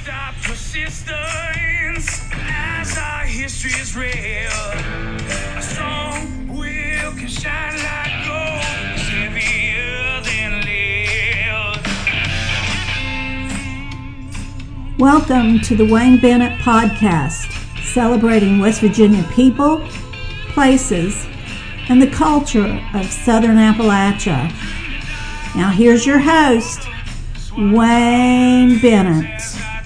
stop persistence as our history is real. A strong will can shine like gold, heavier than lead. Welcome to the Wayne Bennett Podcast, celebrating West Virginia people, places, and the culture of Southern Appalachia. Now here's your host, Wayne Bennett.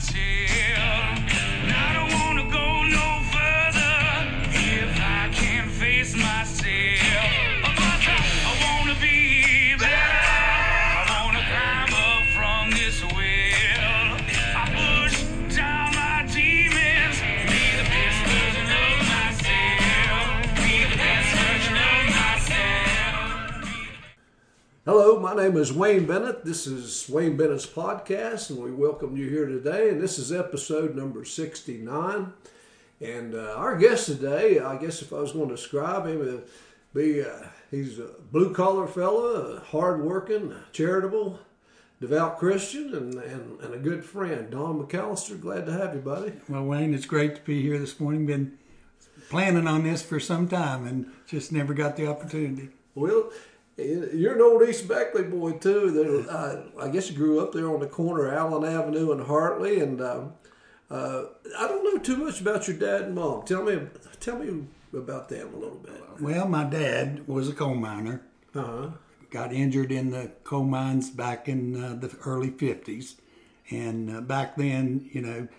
Hello, my name is Wayne Bennett. This is Wayne Bennett's podcast, and we welcome you here today. And this is episode number 69. And our guest today, I guess if I was going to describe him, he's a blue-collar fella, hard-working, charitable, devout Christian, and a good friend. Don McAllister, glad to have you, buddy. Well, Wayne, it's great to be here this morning. Been planning on this for some time and just never got the opportunity. Well, you're an old East Beckley boy, too. I guess you grew up there on the corner of Allen Avenue and Hartley. And I don't know too much about your dad and mom. Tell me about them a little bit. Well, my dad was a coal miner. Got injured in the coal mines back in the early 50s. And back then,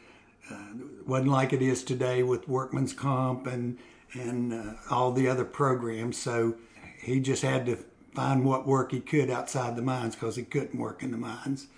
wasn't like it is today with workman's comp and all the other programs. So he just had to find what work he could outside the mines because he couldn't work in the mines.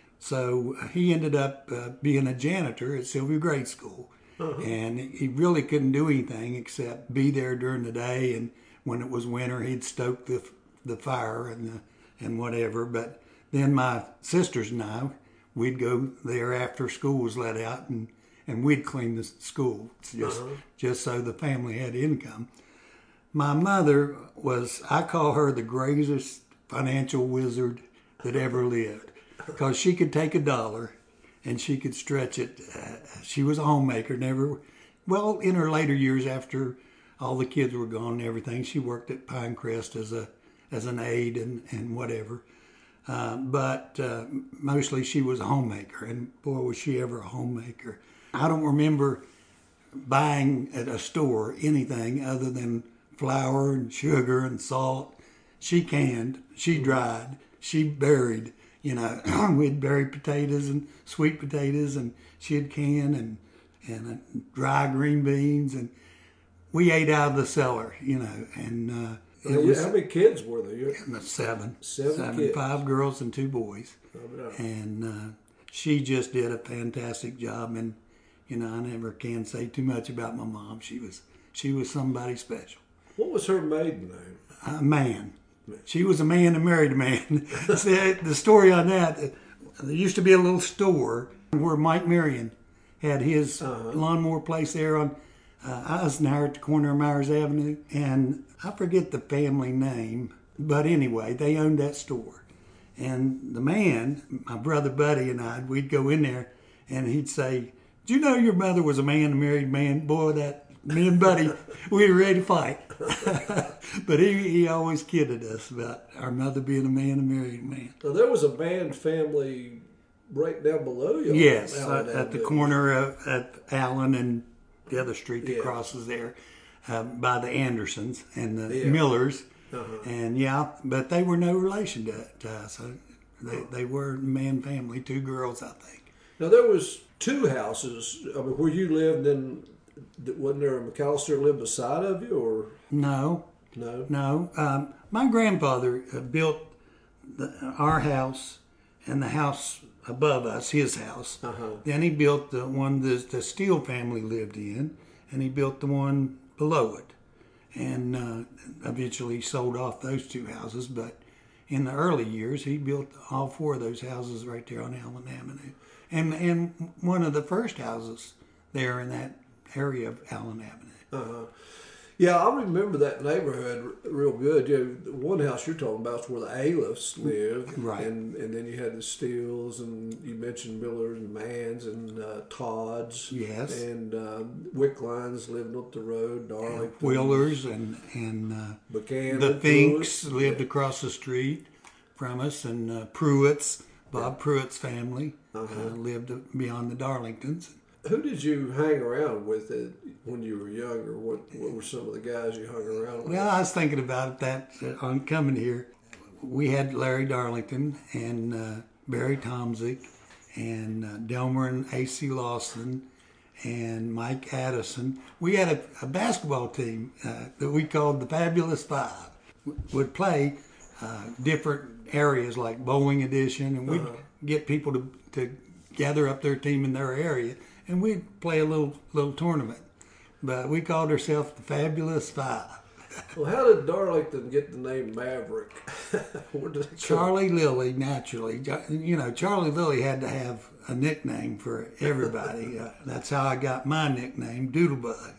So he ended up being a janitor at Sylvia Grade School. And he really couldn't do anything except be there during the day, and when it was winter he'd stoke the fire and whatever. But then my sisters and I, we'd go there after school was let out, and we'd clean the school just so the family had income. My mother was, I call her the greatest financial wizard that ever lived, because she could take $1 and she could stretch it. She was a homemaker, in her later years after all the kids were gone and everything, she worked at Pinecrest as an aide and whatever. But mostly she was a homemaker, and boy, was she ever a homemaker. I don't remember buying at a store anything other than flour and sugar and salt. She canned, she dried, she buried. We'd bury potatoes and sweet potatoes, and she'd can and dry green beans, and we ate out of the cellar. And how many kids were there? Seven. Seven kids. 5 girls and 2 boys. And she just did a fantastic job. And I never can say too much about my mom. She was somebody special. What was her maiden name? Man. She was a man and married a man. See, the story on that, there used to be a little store where Mike Marion had his lawnmower place there on Eisenhower at the corner of Myers Avenue. And I forget the family name, but anyway, they owned that store. And the man, my brother Buddy and I, we'd go in there and he'd say, "Did you know your mother was a man and married man?" Boy, me and Buddy, we were ready to fight. But he always kidded us about our mother being a man and married man. Now, there was a Band family right down below you. Yes, at the corner of Allen and the other street that crosses there, by the Andersons and the Millers. And but they were no relation to us. They were a man family, 2 girls, I think. Now, there was 2 houses where you lived, and wasn't there a McAllister lived beside of you, or? No. My grandfather built our house and the house above us, his house. Then he built the one the Steele family lived in, and he built the one below it. And eventually sold off those 2 houses. But in the early years, he built all 4 of those houses right there on Allen Avenue. And one of the first houses there in that area of Allen Avenue. Yeah, I remember that neighborhood real good. The one house you're talking about is where the Aliffs lived. Right. And then you had the Steels, and you mentioned Millers and Manns and Todds. Yes. And Wicklines lived up the road, Darlington. Wheelers and Buchanan, the Finks Pruitt. lived across the street from us, and Pruitt's, Bob Pruitt's family lived beyond the Darlingtons. Who did you hang around with when you were younger? What were some of the guys you hung around with? Well, I was thinking about that on coming here. We had Larry Darlington and Barry Tomzik and Delmer and A.C. Lawson and Mike Addison. We had a basketball team that we called the Fabulous Five. Would play different areas like Bowling Edition, and we'd get people to gather up their team in their area, and we'd play a little tournament. But we called ourselves the Fabulous Five. Well, how did Darlington get the name Maverick? Where did it Charlie Lilly, naturally. Charlie Lilly had to have a nickname for everybody. That's how I got my nickname, Doodlebug.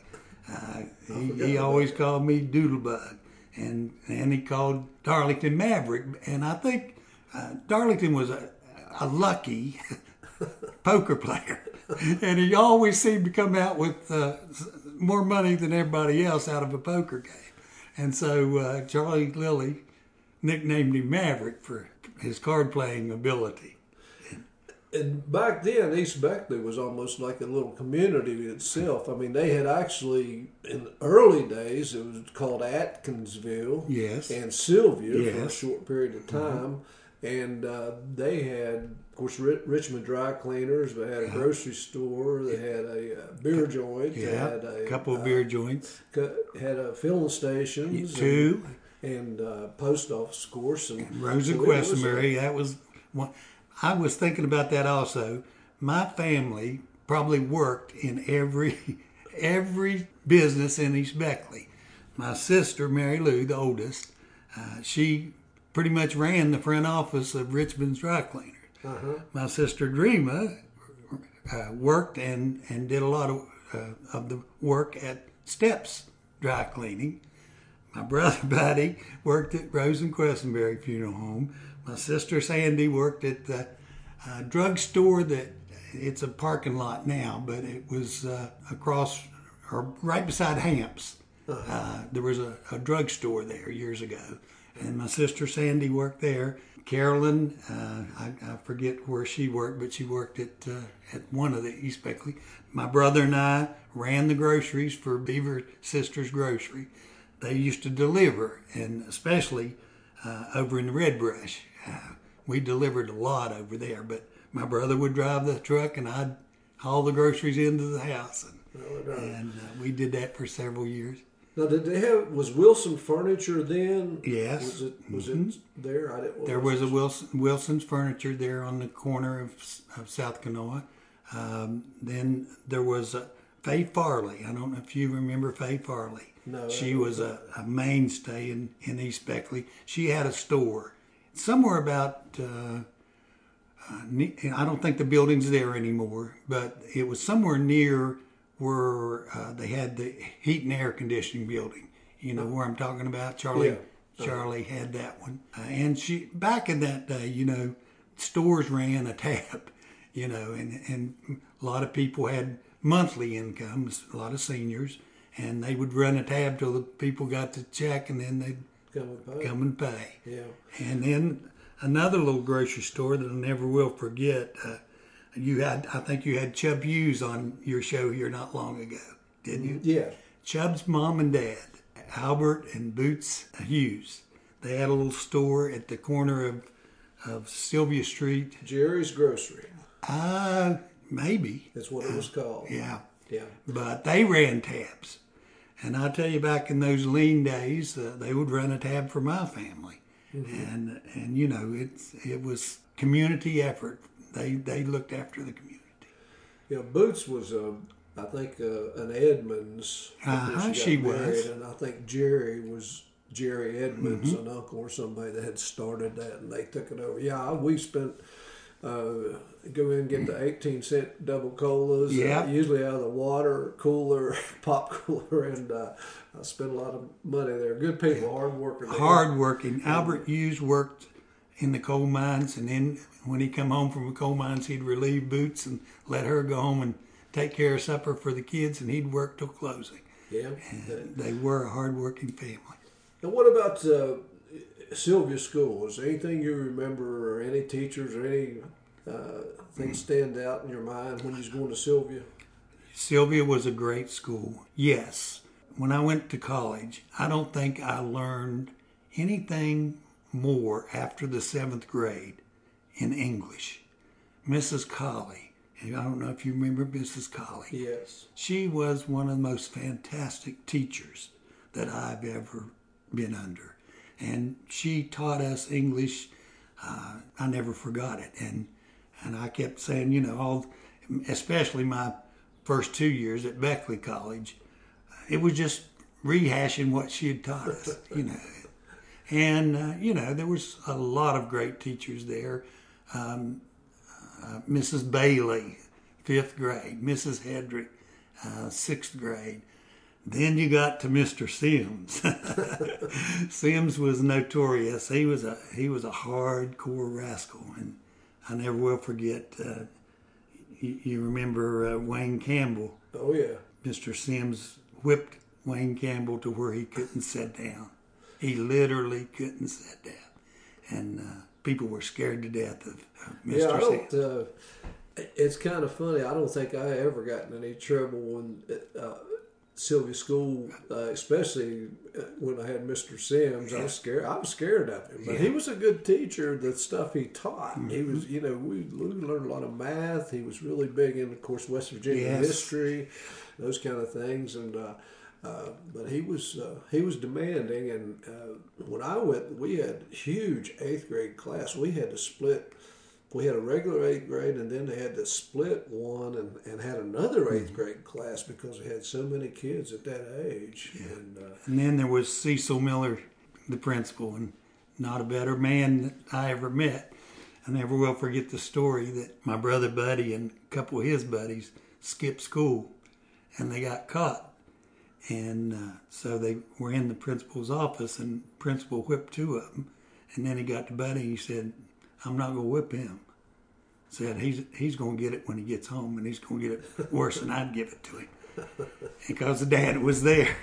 He always called me Doodlebug. And he called Darlington Maverick. And I think Darlington was a lucky poker player. And he always seemed to come out with more money than everybody else out of a poker game. And so Charlie Lilly nicknamed him Maverick for his card-playing ability. And back then, East Beckley was almost like a little community itself. I mean, they had actually, in the early days, it was called Atkinsville. Yes. And Sylvia yes. for a short period of time. And they had, of course, Richmond Dry Cleaners. They had a grocery store. They had a beer joint. Yeah, they had a couple of beer joints. Had a filling stations. Two. And post office, of course. And Rose and Questenberry, that was one. I was thinking about that also. My family probably worked in every business in East Beckley. My sister, Mary Lou, the oldest, she pretty much ran the front office of Richmond's Dry Cleaners. My sister Dreama worked and did a lot of the work at Steps Dry Cleaning. My brother Buddy worked at Rose and Questenberry Funeral Home. My sister Sandy worked at the drugstore that it's a parking lot now, but it was across or right beside Hamps. There was a drugstore there years ago, and my sister Sandy worked there. Carolyn, I forget where she worked, but she worked at one of the East Beckley. My brother and I ran the groceries for Beaver Sisters Grocery. They used to deliver, and especially over in the Red Brush. We delivered a lot over there, but my brother would drive the truck and I'd haul the groceries into the house. And we did that for several years. Now, was Wilson Furniture then? Yes. Was it there? There was a Wilson's Furniture there on the corner of South Kanawha. Then there was Faye Farley. I don't know if you remember Faye Farley. No. She was a mainstay in East Beckley. She had a store somewhere about, I don't think the building's there anymore, but it was somewhere near where they had the heat and air conditioning building. You know where I'm talking about? Charlie had that one. And she, back in that day, stores ran a tab, and a lot of people had monthly incomes, a lot of seniors, and they would run a tab till the people got the check, and then they'd come and pay. Yeah. And then another little grocery store that I never will forget. I think you had Chubb Hughes on your show here not long ago, didn't you? Yeah. Chubb's mom and dad, Albert and Boots Hughes. They had a little store at the corner of Sylvia Street. Jerry's Grocery. Maybe. That's what it was called. Yeah. Yeah. But they ran tabs. And I tell you, back in those lean days, they would run a tab for my family. Mm-hmm. And it was community effort. They looked after the community. Yeah, Boots was, I think, an Edmonds. She was. And I think Jerry was Jerry Edmonds, an uncle or somebody that had started that, and they took it over. Yeah, we spent Go in and get the 18-cent double colas, Yeah. Usually out of the water cooler, pop cooler, and I spent a lot of money there. Good people, hard working. Hard working. Albert Hughes worked in the coal mines, and then when he come home from the coal mines, he'd relieve Boots and let her go home and take care of supper for the kids, and he'd work till closing. Yeah. And they were a hard-working family. And what about Sylvia School? Is there anything you remember, or any teachers, or any things stand out in your mind when you was going to Sylvia? Sylvia was a great school. Yes. When I went to college, I don't think I learned anything more after the 7th grade in English. Mrs. Colley, and I don't know if you remember Mrs. Colley. Yes. She was one of the most fantastic teachers that I've ever been under. And she taught us English. I never forgot it. And I kept saying, especially my first 2 years at Beckley College, it was just rehashing what she had taught us, And, there was a lot of great teachers there. Mrs. Bailey, 5th grade. Mrs. Hedrick, 6th grade. Then you got to Mr. Sims. Sims was notorious. He was a hardcore rascal, and I never will forget. You remember Wayne Campbell? Oh yeah. Mr. Sims whipped Wayne Campbell to where he couldn't sit down. He literally couldn't sit down, and people were scared to death of Mr. Sims. It's kind of funny. I don't think I ever got in any trouble when Sylvia School, especially when I had Mr. Sims. Yeah. I was scared of him, but he was a good teacher. The stuff he taught, he was, we learned a lot of math. He was really big in, of course, West Virginia history, those kind of things, and but he was demanding. And when I went, we had a huge 8th grade class. We had to split. We had a regular 8th grade, and then they had to split one and had another 8th grade class because they had so many kids at that age. Yeah. And then there was Cecil Miller, the principal, and not a better man that I ever met. I never will forget the story that my brother Buddy and a couple of his buddies skipped school, and they got caught. And so they were in the principal's office, and the principal whipped 2 of them. And then he got to Buddy, and he said, "I'm not going to whip him." Said he's going to get it when he gets home, and he's going to get it worse than I'd give it to him, because the dad was there.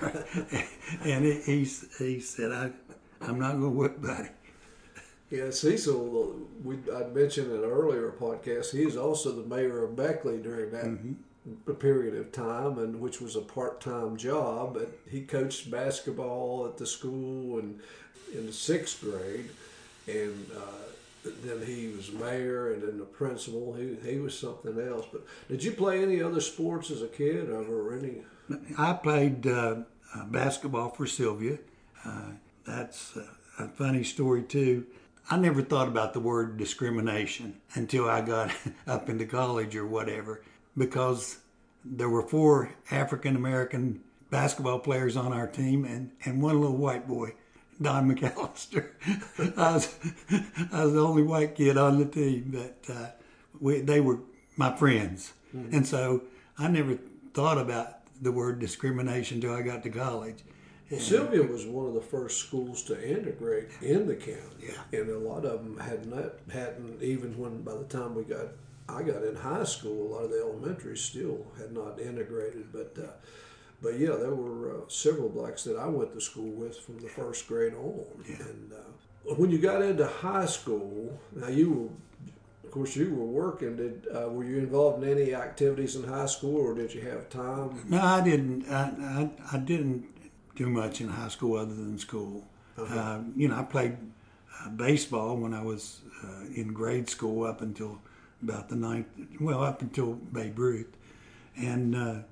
And he said, "I'm not going to whip Buddy." Yeah, Cecil, I'd mentioned in an earlier podcast, he is also the mayor of Beckley during that period of time, and which was a part-time job. But he coached basketball at the school and in the 6th grade, and then he was mayor, and then the principal. He was something else. But did you play any other sports as a kid, or any? I played basketball for Sylvia. That's a funny story too. I never thought about the word discrimination until I got up into college or whatever, because there were 4 African American basketball players on our team, and one little white boy, Don McAllister. I was the only white kid on the team, but they were my friends. Mm-hmm. And so I never thought about the word discrimination until I got to college. Well, Sylvia was one of the first schools to integrate in the county, and a lot of them hadn't even when by the time I got in high school, a lot of the elementaries still had not integrated, But yeah, there were several blacks that I went to school with from the 1st grade on. Yeah. And when you got into high school, now you were working. Were you involved in any activities in high school, or did you have time? No, I didn't. I didn't do much in high school other than school. Uh-huh. I played baseball when I was in grade school up until about the 9th. Up until Babe Ruth, and.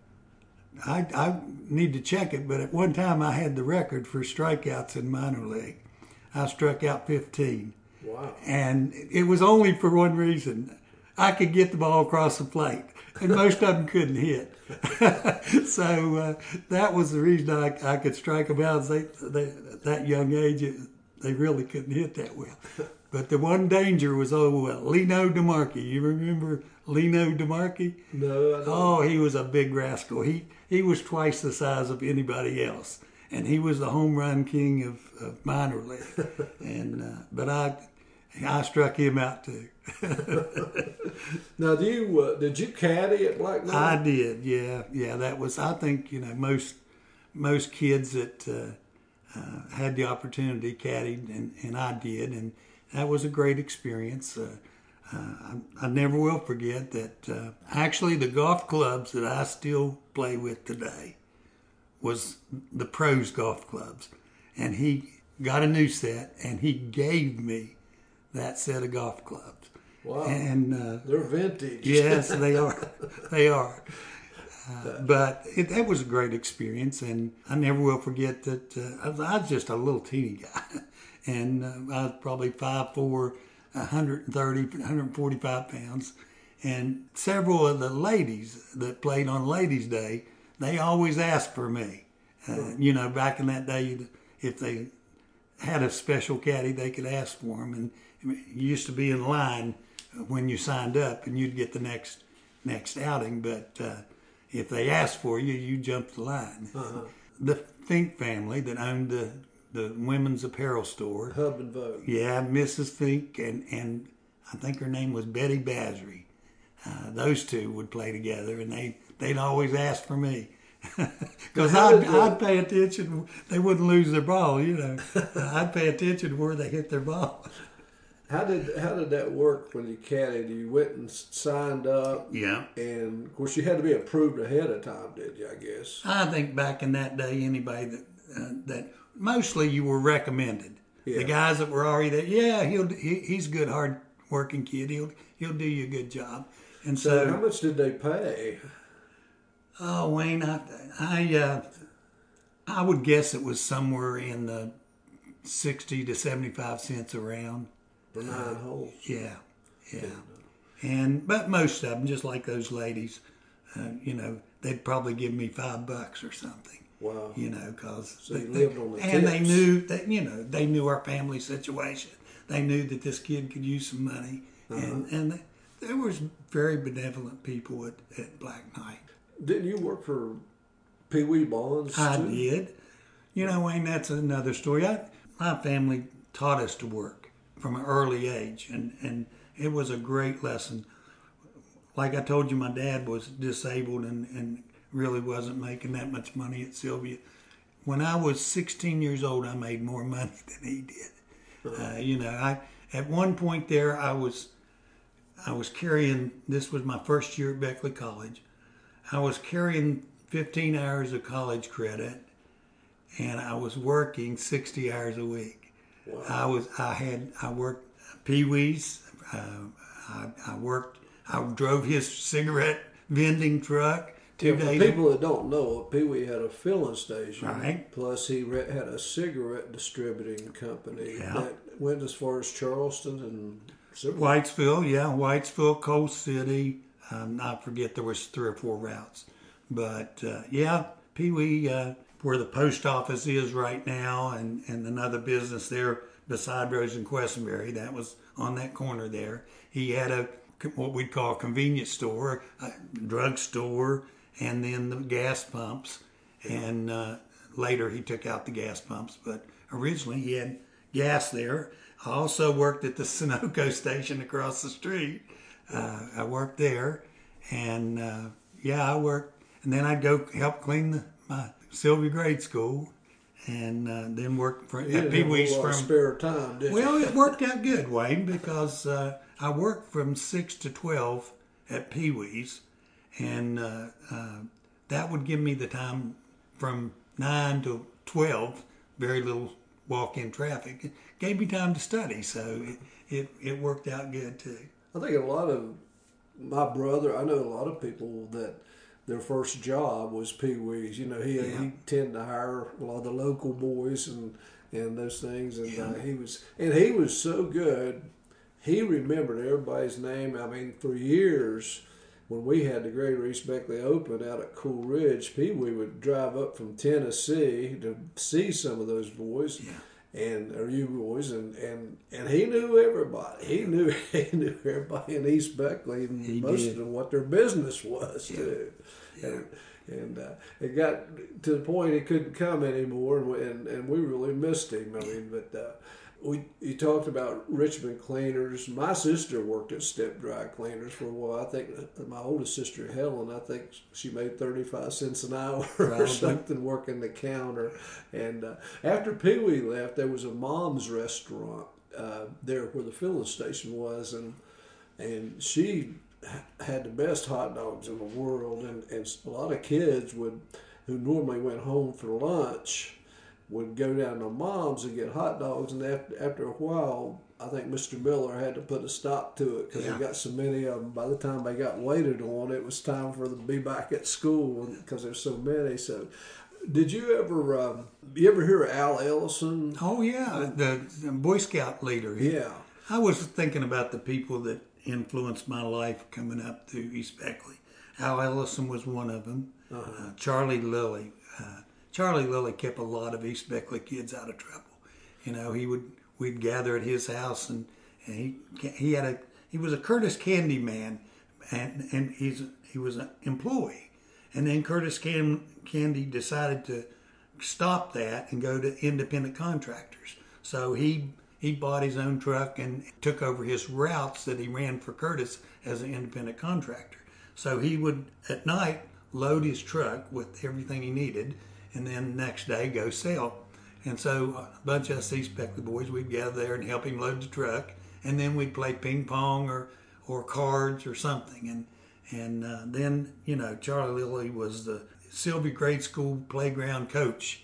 I need to check it, but at one time I had the record for strikeouts in minor league. I struck out 15. Wow. And it was only for one reason. I could get the ball across the plate, and most of them couldn't hit. So that was the reason I could strike them out. That young age, they really couldn't hit that well. But the one danger was Lino DeMarchi. You remember Lino DeMarchi? No, I don't. Oh, he was a big rascal. He was twice the size of anybody else, and he was the home run king of minor league. And but I struck him out too. Now, did you caddy at Black Knight? I did, yeah. That was, I think, most kids that had the opportunity caddied, and I did, and that was a great experience. I never will forget that. Actually, the golf clubs that I still play with today was the pros golf clubs, and he got a new set, and he gave me that set of golf clubs. Wow. And they're vintage. Yes, they are. They are. But that was a great experience, and I never will forget that I was just a little teeny guy, and I was probably 5'4", 130, 145 pounds, and several of the ladies that played on Ladies' Day, they always asked for me. Back in that day, if they had a special caddy, they could ask for him, and you used to be in line when you signed up, and you'd get the next outing. But if they asked for you, you jumped the line. Uh-huh. The Fink family that owned the women's apparel store, Hub and Vogue. Yeah, Mrs. Fink and I think her name was Betty Basry. Those two would play together, and they'd always ask for me. Because I'd pay attention. They wouldn't lose their ball, I'd pay attention to where they hit their ball. How did that work when you caddied? You went and signed up. Yeah. And of course, you had to be approved ahead of time, did you? I guess. I think back in that day, anybody that mostly you were recommended. Yeah. The guys that were already there. Yeah, he's a good, hard working kid. He'll do you a good job. And so how much did they pay? Oh, Wayne, I would guess it was somewhere in the 60 to 75 cents a round. For 9 holes. Yeah. But most of them, just like those ladies, they'd probably give me $5 or something. Wow. Because so you lived on the and tips. they knew that they knew our family situation. They knew that this kid could use some money, and there was very benevolent people at Black Knight. Didn't you work for Pee Wee Bonds too? I did. Wayne, that's another story. My family taught us to work from an early age, and it was a great lesson. Like I told you, my dad was disabled and really wasn't making that much money at Sylvia. When I was 16 years old, I made more money than he did. At one point there, I was carrying, this was my first year at Beckley College, I was carrying 15 hours of college credit, and I was working 60 hours a week. Wow. I worked Pee Wee's. I drove his cigarette vending truck 2 days. For people that don't know, Pee Wee had a filling station. Right. Plus, he had a cigarette distributing company that went as far as Charleston and Whitesville, Coal City. I forget, there was 3 or 4 routes. But, Pee Wee, where the post office is right now, and another business there beside Rose and Questenberry, that was on that corner there. He had what we'd call a convenience store, a drugstore, and then the gas pumps. And later he took out the gas pumps, but originally he had gas there. I also worked at the Sunoco station across the street. I worked there, and I worked. And then I'd go help clean my Sylvia grade school, and then work at Pee Wee's from spare time. Didn't you? It worked out good, Wayne, because I worked from 6 to 12 at Pee Wee's, and that would give me the time from 9 to 12. Very little walk-in traffic. It gave me time to study, so it worked out good too. I think a lot of my brother, I know a lot of people that their first job was Pee Wee's. He tended to hire a lot of the local boys and those things, and he was so good. He remembered everybody's name. I mean, for years, when we had the Greater East Beckley Open out at Cool Ridge, Pee Wee would drive up from Tennessee to see some of those boys. Yeah. or you boys, and he knew everybody. He knew everybody in East Beckley and most of them what their business was too. Yeah. And it got to the point he couldn't come anymore, and we really missed him. I mean, but you talked about Richmond Cleaners. My sister worked at Step Dry Cleaners for a while. I think my oldest sister, Helen, I think she made 35 cents an hour or something working the counter. And after Pee Wee left, there was a mom's restaurant there where the filling station was, and she had the best hot dogs in the world, and a lot of kids who normally went home for lunch would go down to Mom's and get hot dogs, and after a while, I think Mr. Miller had to put a stop to it because he got so many of them. By the time they got waited on, it was time for them to be back at school because there's so many. So, did you ever hear of Al Ellison? Oh yeah, the Boy Scout leader. Yeah, I was thinking about the people that influenced my life coming up to East Beckley. Al Ellison was one of them. Charlie Lilly. Charlie Lilly kept a lot of East Beckley kids out of trouble. You know, we'd gather at his house, and he was a Curtis Candy man, and he was an employee. And then Curtis Candy decided to stop that and go to independent contractors. So he bought his own truck and took over his routes that he ran for Curtis as an independent contractor. So he would, at night, load his truck with everything he needed, and then the next day go sell. And so a bunch of us East Beckley boys, we'd gather there and help him load the truck, and then we'd play ping pong or cards or something. And then, you know, Charlie Lilly was the Sylvia Grade School playground coach.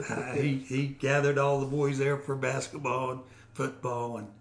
He gathered all the boys there for basketball and football, and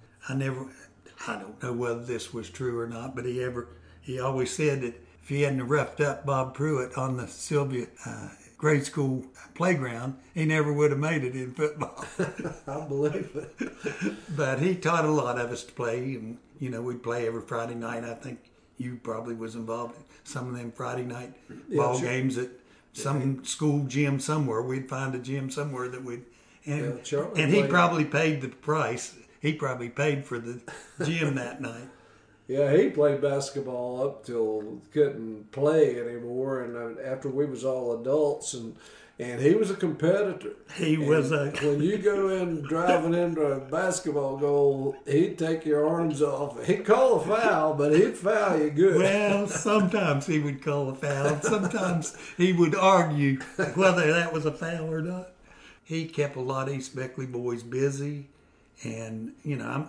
I don't know whether this was true or not, but he always said that if he hadn't roughed up Bob Pruitt on the Sylvia Grade School playground, he never would have made it in football. I believe it. But he taught a lot of us to play, and you know, we'd play every Friday night. I think you probably was involved in some of them Friday night ball games at some school gym somewhere. We'd find a gym somewhere that we'd and he probably paid the price. He probably paid for the gym that night. Yeah, he played basketball up till couldn't play anymore, and after we was all adults, and he was a competitor. When you go in driving into a basketball goal, he'd take your arms off. He'd call a foul, but he'd foul you good. Well, sometimes he would call a foul. Sometimes he would argue whether that was a foul or not. He kept a lot of East Beckley boys busy, and you know,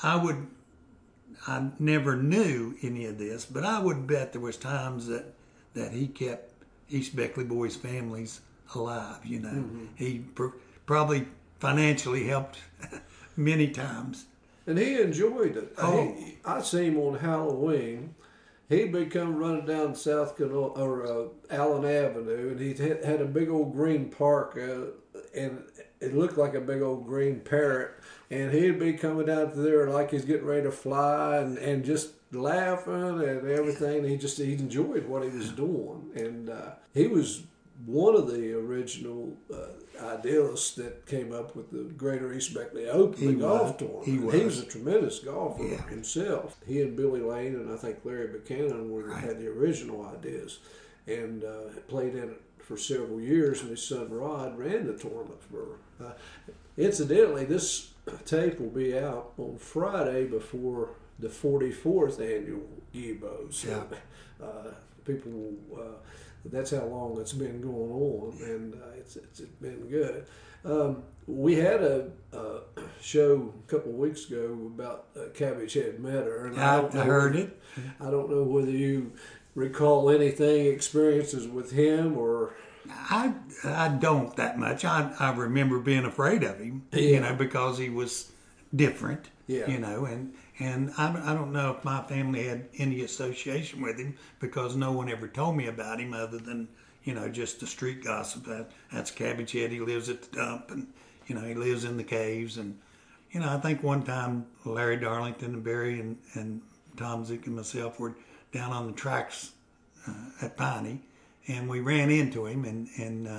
I never knew any of this, but I would bet there was times that he kept East Beckley boys' families alive. You know, he probably financially helped many times, and he enjoyed it. I see him on Halloween. He'd be coming running down South Canal or Allen Avenue, and he had a big old green park, and it looked like a big old green parrot. And he'd be coming down to there like he's getting ready to fly, and just laughing and everything. He enjoyed what he was doing, and he was one of the original idealists that came up with the Greater East Beckley Open, the golf tournament. He was a tremendous golfer himself. He and Billy Lane and I think Larry Buchanan had the original ideas, and played in it for several years. And his son Rod ran the tournament for. Incidentally, this tape will be out on Friday before the 44th annual GIBO. So people will, that's how long it's been going on, and it's been good. We had a show a couple of weeks ago about Cabbage Head Meadow. And I heard it. I don't know whether you recall experiences with him or... I don't that much. I remember being afraid of him, you know, because he was different, you know, and I don't know if my family had any association with him because no one ever told me about him other than, you know, just the street gossip. That's Cabbage Head. He lives at the dump, and, you know, he lives in the caves. And, you know, I think one time Larry Darlington and Barry and Tom Zick and myself were down on the tracks at Piney, and we ran into him, and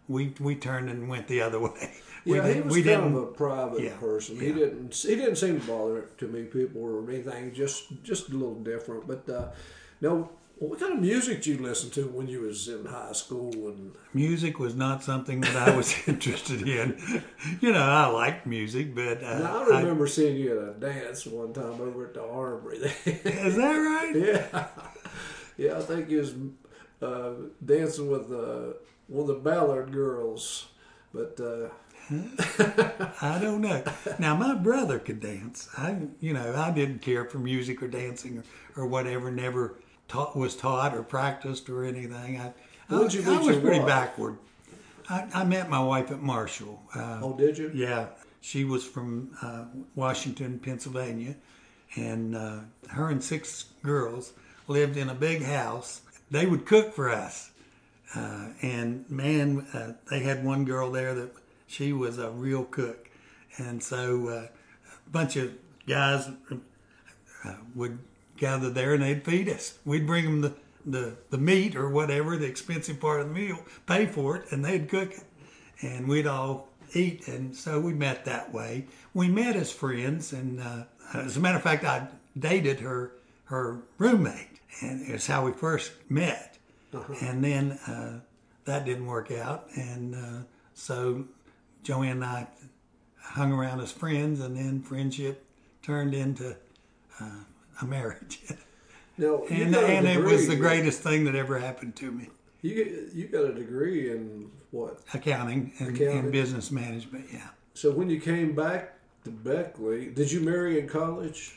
we turned and went the other way. Yeah, he was kind of a private person. Yeah. He didn't seem to bother too many people or anything. Just a little different. But now, what kind of music did you listen to when you was in high school? And music was not something that I was interested in. I liked music, but now, I remember seeing you at a dance one time over at the Armory. Is that right? Yeah. Yeah, I think you was dancing with one of the Ballard girls, but I don't know. Now my brother could dance. I didn't care for music or dancing or whatever. Never was taught or practiced or anything. I was pretty backward. I met my wife at Marshall. Oh, did you? Yeah, she was from Washington, Pennsylvania, and her and 6 girls lived in a big house. They would cook for us. And man, they had one girl there that she was a real cook. And so a bunch of guys would gather there and they'd feed us. We'd bring them the meat or whatever, the expensive part of the meal, pay for it, and they'd cook it. And we'd all eat. And so we met that way. We met as friends. And as a matter of fact, I dated her roommate. And it's how we first met. Uh-huh. And then that didn't work out. And so Joanne and I hung around as friends, and then friendship turned into a marriage. Now, and it was the greatest thing that ever happened to me. You got a degree in what? Accounting and business management, yeah. So when you came back to Beckley, did you marry in college?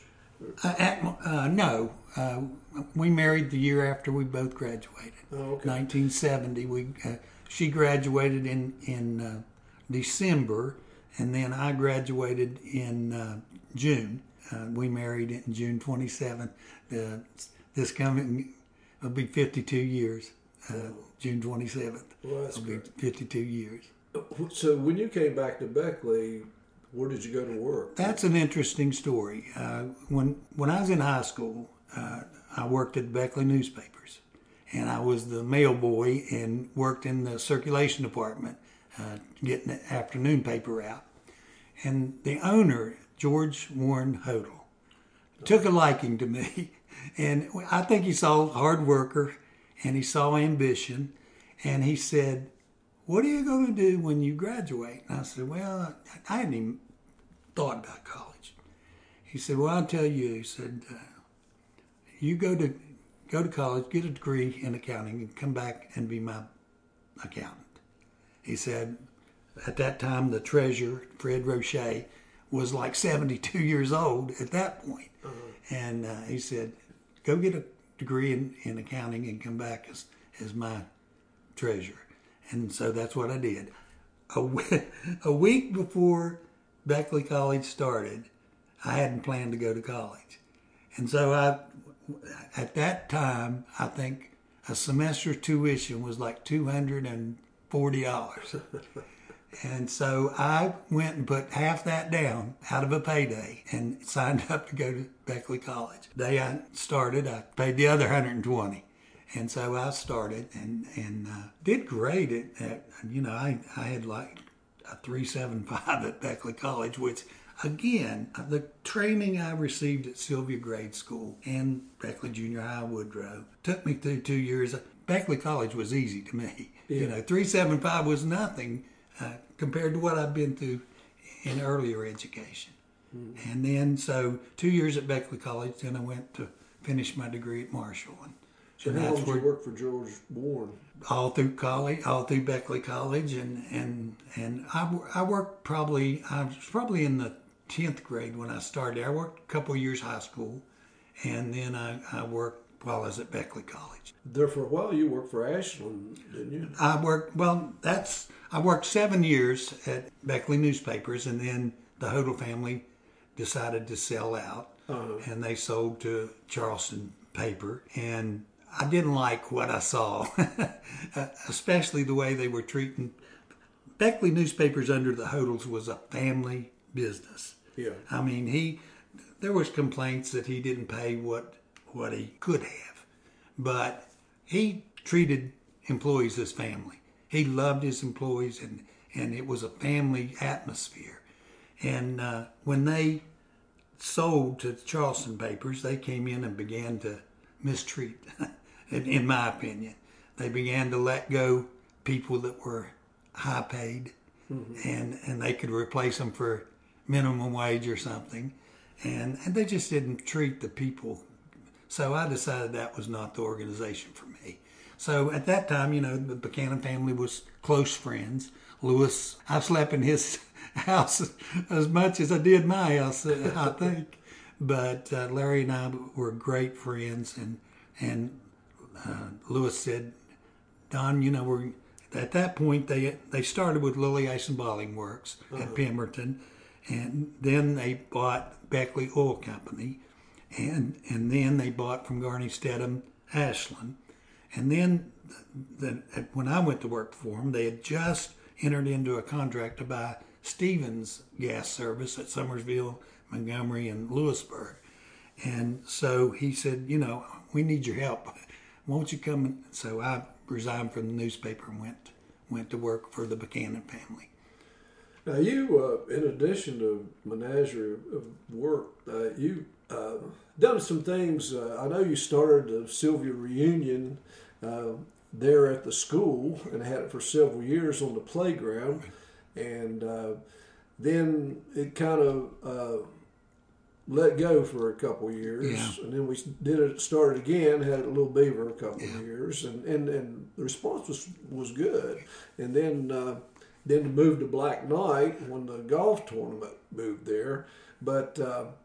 No. We married the year after we both graduated. Oh, okay. 1970. She graduated in December, and then I graduated in June. We married in June 27th. This coming will be 52 years. June 27th. Well, that's it'll be 52 years. So when you came back to Beckley, where did you go to work? That's an interesting story. When I was in high school, I worked at Beckley newspapers, and I was the mail boy and worked in the circulation department, getting the afternoon paper out. And the owner, George Warren Hodel, took a liking to me, and I think he saw hard worker, and he saw ambition, and he said, "What are you going to do when you graduate?" And I said, "Well, I hadn't even thought about college." He said, "Well, I'll tell you." He said, "You go to college, get a degree in accounting, and come back and be my accountant." He said, at that time, the treasurer, Fred Roche, was like 72 years old at that point. Uh-huh. And he said, "Go get a degree in accounting and come back as my treasurer." And so that's what I did. A week before Beckley College started, I hadn't planned to go to college. And so at that time, I think a semester tuition was like $240. And so I went and put half that down out of a payday and signed up to go to Beckley College. The day I started, I paid the other $120. And so I started and did great at I had like a 3.75 at Beckley College, which again, the training I received at Sylvia Grade School and Beckley Junior High Woodrow took me through 2 years. Beckley College was easy to me. Yeah. 3.75 was nothing compared to what I've been through in earlier education. Mm-hmm. And then so 2 years at Beckley College, then I went to finish my degree at Marshall. So how long did you work for George Warren? All through college, all through Beckley College, and I worked I was probably in the 10th grade when I started. I worked a couple of years high school, and then I worked while I was at Beckley College. There for a while you worked for Ashland, didn't you? I worked 7 years at Beckley newspapers, and then the Hodel family decided to sell out, and they sold to Charleston paper, and I didn't like what I saw, especially the way they were treating Beckley newspapers under the Hodels was a family business. Yeah. I mean, there was complaints that he didn't pay what he could have, but he treated employees as family. he loved his employees, and it was a family atmosphere. And when they sold to the Charleston papers, they came in and began to mistreat, in my opinion. They began to let go people that were high paid, and they could replace them for minimum wage or something. And they just didn't treat the people. So I decided that was not the organization for me. So at that time, the Buchanan family was close friends. Lewis, I slept in his house as much as I did my house, I think. But Larry and I were great friends, and Lewis said, Don, we're at that point they started with Lilly Ice and Balling Works at Pemberton, and then they bought Beckley Oil Company, and then they bought from Garney Stedham Ashland, and then when I went to work for them, they had just entered into a contract to buy Stevens Gas Service at Summersville, Montgomery, and Lewisburg. And so he said, we need your help. Won't you come? So I resigned from the newspaper and went to work for the Buchanan family. Now you, in addition to menagerie of work, you done some things. I know you started the Sylvia Reunion there at the school and had it for several years on the playground, and then it kind of let go for a couple of years, and then we started again, had a Little Beaver a couple of years, and the response was good, and then moved to Black Knight when the golf tournament moved there, but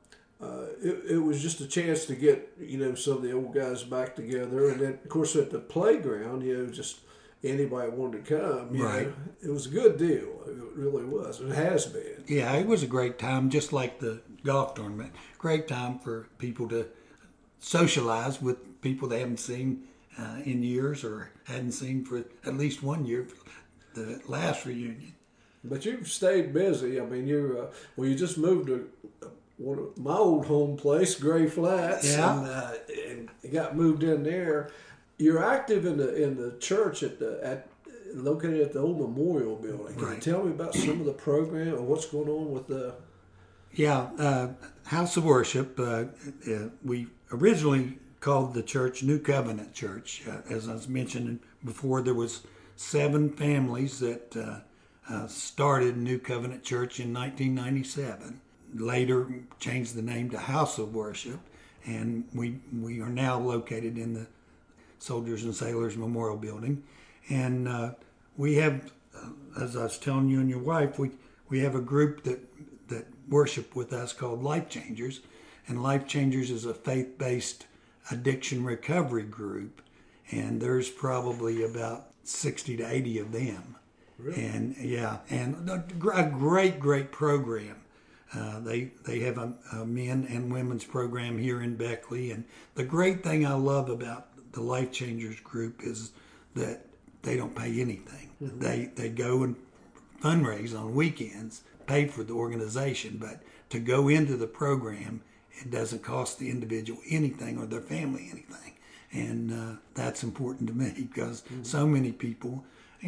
it was just a chance to get some of the old guys back together, and then of course at the playground, just anybody wanted to come. Right. It was a good deal. It really was. It has been. Yeah, it was a great time, just like the golf tournament. Great time for people to socialize with people they haven't seen in years or hadn't seen for at least 1 year, the last reunion. But you've stayed busy. I mean, you just moved to one of my old home place, Gray Flats, and got moved in there. You're active in the church located at the old Memorial Building. Can you tell me about some of the program or what's going on with the? Yeah, House of Worship. We originally called the church New Covenant Church. As I was mentioning before, there was 7 families that started New Covenant Church in 1997. Later changed the name to House of Worship, and we are now located in the Soldiers and Sailors Memorial Building. And we have, as I was telling you and your wife, we have a group that worship with us called Life Changers. And Life Changers is a faith-based addiction recovery group. And there's probably about 60 to 80 of them. Really? And a great program. They have a men and women's program here in Beckley. And the great thing I love about the Life Changers group is that they don't pay anything. Mm-hmm. They go and fundraise on weekends, pay for the organization, but to go into the program, it doesn't cost the individual anything or their family anything. And that's important to me because so many people,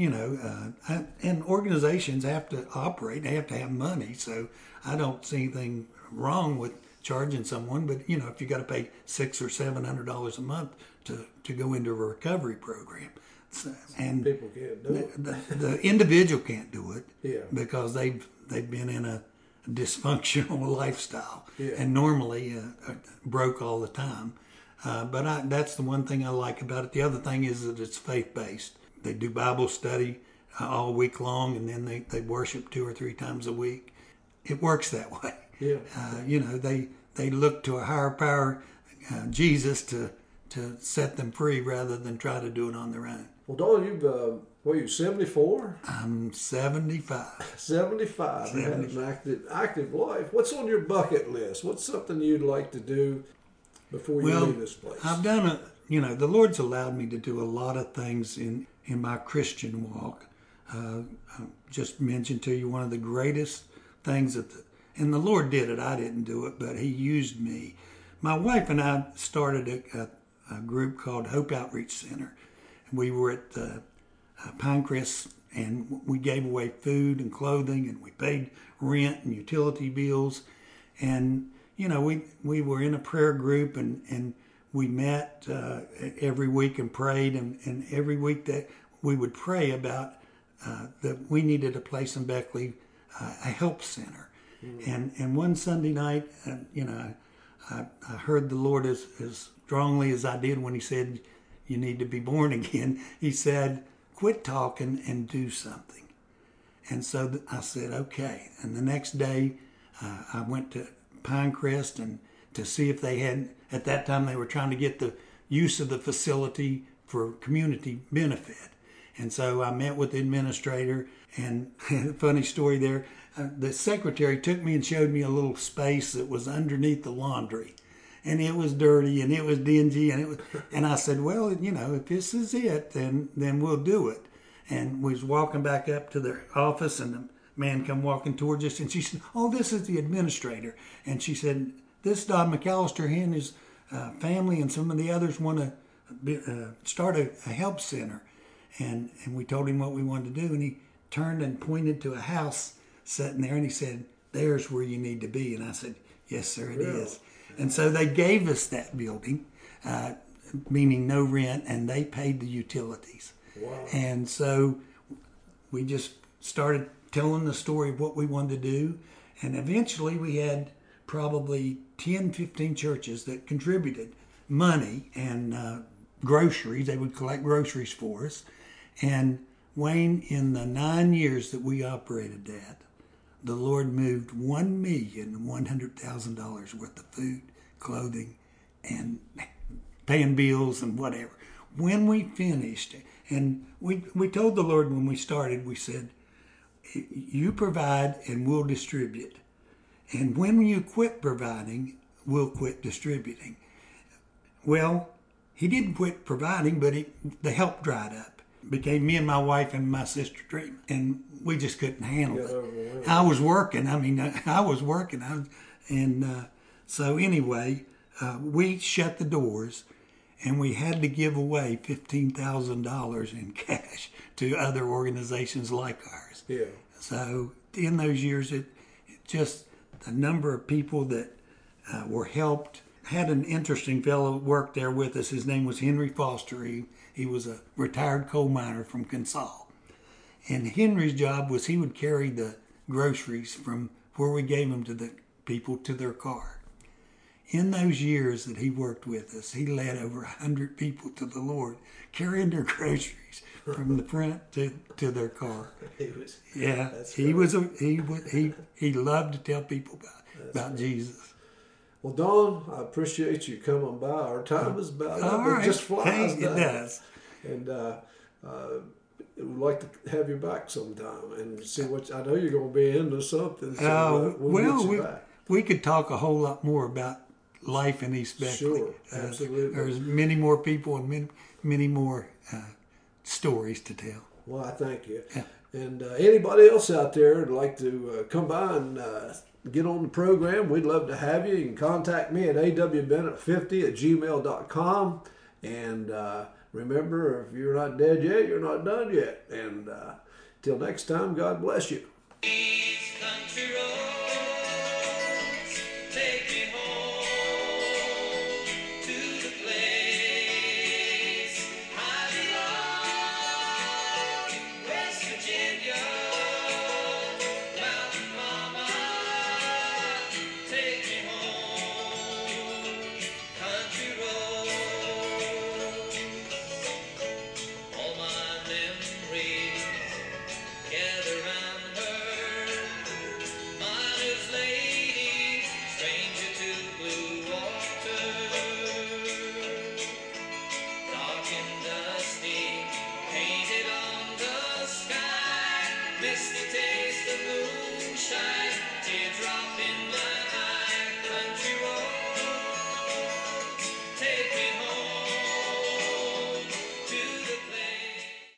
and organizations have to operate, they have to have money, so I don't see anything wrong with charging someone, but if you got to pay $600 or $700 a month to go into a recovery program, and people can't do it. The individual can't do it because they've been in a dysfunctional lifestyle and normally broke all the time. But that's the one thing I like about it. The other thing is that it's faith-based. They do Bible study all week long, and then they worship 2 or 3 times a week. It works that way. Yeah. They look to a higher power, Jesus, to set them free rather than try to do it on their own. Well, Don, you're 74? I'm 75. 75. 70. You had an active life. What's on your bucket list? What's something you'd like to do before you leave this place? I've done the Lord's allowed me to do a lot of things in my Christian walk. I just mentioned to you one of the greatest things and the Lord did it. I didn't do it, but He used me. My wife and I started a group called Hope Outreach Center. We were at Pinecrest, and we gave away food and clothing, and we paid rent and utility bills. And, you know, we were in a prayer group, and we met every week and prayed, and every week that we would pray about that we needed a place in Beckley, a help center. Mm-hmm. And one Sunday night, you know, I heard the Lord as strongly as I did when he said, you need to be born again. He said, quit talking and do something. And so I said, okay. And the next day, I went to Pinecrest and to see if they had, at that time they were trying to get the use of the facility for community benefit. And so I met with the administrator, and funny story there, the secretary took me and showed me a little space that was underneath the laundry. And it was dirty and it was dingy, and I said, well, you know, if this is it, then we'll do it. And we was walking back up to their office, and the man come walking towards us, and she said, oh, this is the administrator. And she said, this Don McAllister, he and his family and some of the others want to start a help center. And we told him what we wanted to do, and he turned and pointed to a house sitting there, and he said, there's where you need to be. And I said, yes, sir, it is. And so they gave us that building, meaning no rent, and they paid the utilities. Wow. And so we just started telling the story of what we wanted to do, and eventually we had probably 10, 15 churches that contributed money and groceries. They would collect groceries for us. And Wayne, in the 9 years that we operated that, the Lord moved $1,100,000 worth of food, clothing, and paying bills and whatever. When we finished, and we told the Lord when we started, we said, you provide and we'll distribute. And when you quit providing, we'll quit distributing. Well, he didn't quit providing, but the help dried up. It became me and my wife and my sister Dream, and we just couldn't handle it. I was working. So anyway, we shut the doors, and we had to give away $15,000 in cash to other organizations like ours. Yeah. So in those years, it just the number of people that were helped. Had an interesting fellow work there with us. His name was Henry Foster. He was a retired coal miner from Consol. And Henry's job was he would carry the groceries from where we gave them to the people to their car. In those years that he worked with us, he led over 100 people to the Lord, carrying their groceries from the front to their car. He loved to tell people about Jesus. Well, Don, I appreciate you coming by. Our time is about up. Right. It just flies. It does. And we'd like to have you back sometime and see what. I know you're going to be into something. So we'll get you back. We could talk a whole lot more about life in East Beckley. Sure, absolutely. There's many more people and many more stories to tell. Well, I thank you. Yeah. And anybody else out there would like to come by and get on the program, we'd love to have you. You can contact me at awbennett50@gmail.com. And remember, if you're not dead yet, you're not done yet. And till next time, God bless you. Misty taste of moonshine, teardrop